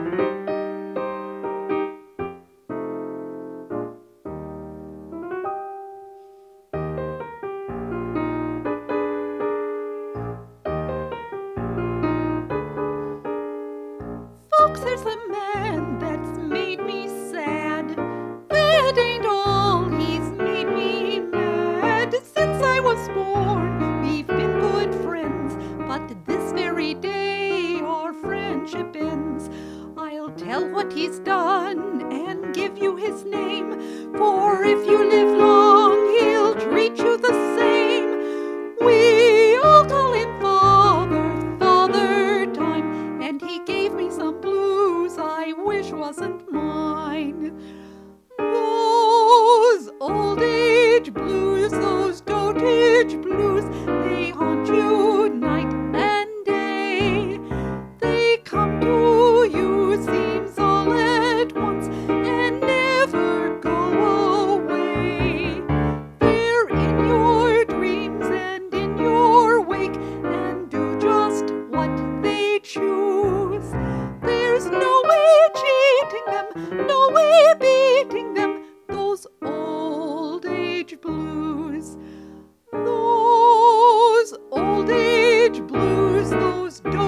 Folks, there's a man that's made me sad. That ain't all, he's made me mad. Since I was born, we've been good friends, but this very day our friendship ends. I'll tell what he's done and give you his name, for if you live long, he'll treat you the same. We all call him Father, Father Time, and he gave me some blues I wish wasn't mine. Those old age blues, those dotage blues, they haunt you night and day. They come to you, seems all at once, and never go away. They're in your dreams and in your wake, and do just what they choose. There's no way cheating them, no way beating them, those old age blues. Those old age blues, those